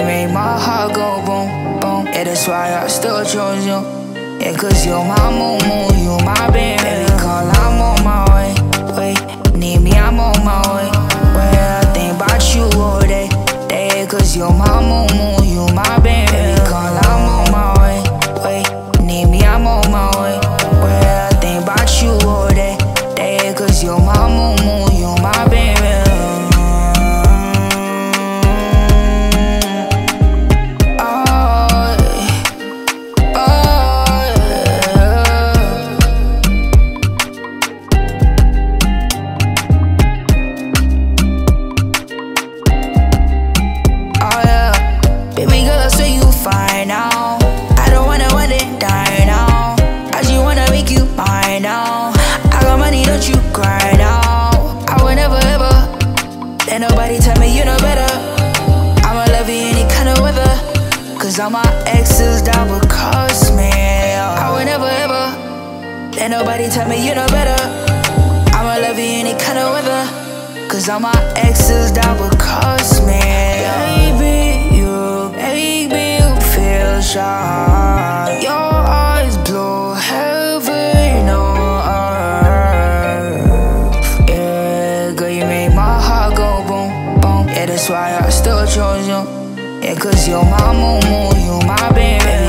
you make my heart go boom, boom. Yeah, that's why I still chose you. Yeah, cause you're my moon, you my baby. Baby, call, I'm on my way. Need me, I'm on my way. Well, I think about you all day. Cause you're my moon, you my baby. Baby, call, I'm on my way. Need me, I'm on my way. Well, I think about you all day. Cause you're my moon, you my baby. Baby girl, I swear you fine now. I don't wanna want it die now. I just wanna make you mine now. I got money, don't you cry now. I will never ever let nobody tell me you know better. I'ma love you any kind of weather. Cause all my exes down because me. I will never ever let nobody tell me you know better. I'ma love you any kind of weather. Cause all my exes down because me. Baby, you make me feel shy. Your eyes blow heaven on earth. Yeah, girl, you make my heart go boom, boom. Yeah, that's why I still chose you. Yeah, cause you're my moon, you my baby.